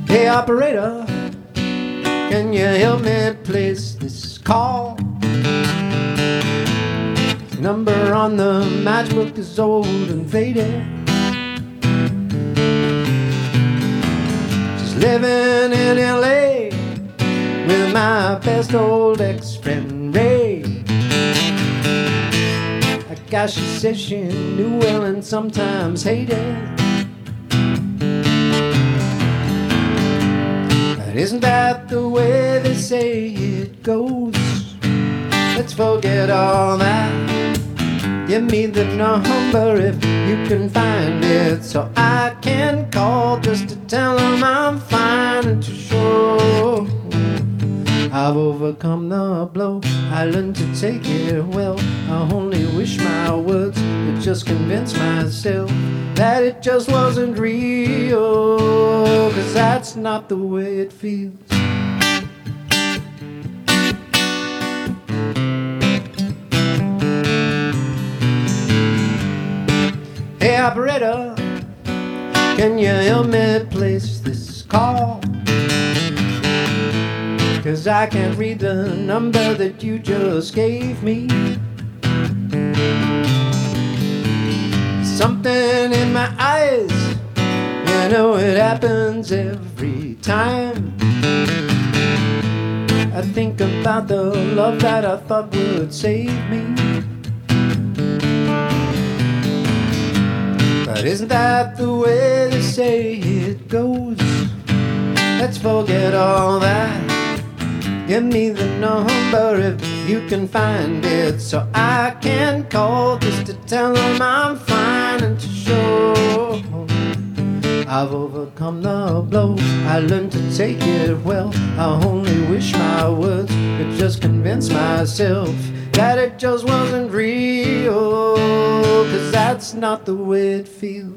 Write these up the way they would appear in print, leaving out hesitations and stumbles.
Hey operator, can you help me place this call? The number on the matchbook is old and faded. She's living in LA with my best old ex-friend Ray. I guess she says she knew well and sometimes hated. But isn't that the way they say it goes? Let's forget all that. Give me the number if you can find it, so I can call just to tell them I'm fine and to show I've overcome the blow. I learned to take it well. I only wish my words could just convince myself that it just wasn't real, 'cause that's not the way it feels. Hey operator, can you help me place this call? 'Cause I can't read the number that you just gave me. Something in my eyes, you know it happens every time. I think about the love that I thought would save me. But isn't that the way they say it goes? Let's forget all that. Give me the number if you can find it, so I can call just to tell them I'm fine and to show I've overcome the blow. I learned to take it well. I only wish my words could just convince myself that it just wasn't real, 'cause that's not the way it feels.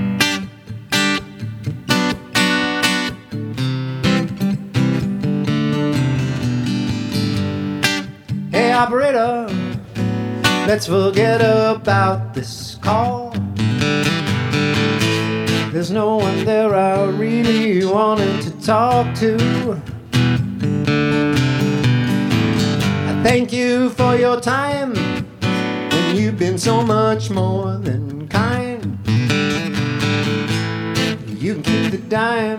Hey operator, let's forget about this call. There's no one there I really wanted to talk to. I thank you for your time, and you've been so much more than kind. You can keep the dime.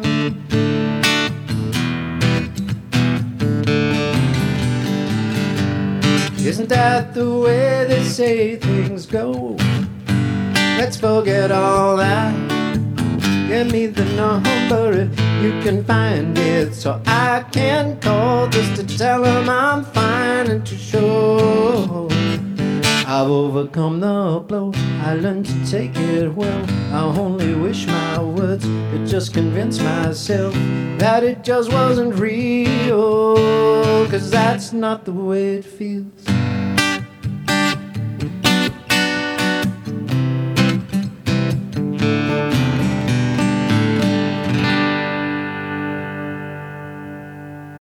Isn't that the way they say things go? Let's forget all that. Give me the number if you can find it, so I can call just to tell them I'm fine and to show I've overcome the blow. I learned to take it well. I only wish my words could just convince myself that it just wasn't real, 'cause that's not the way it feels.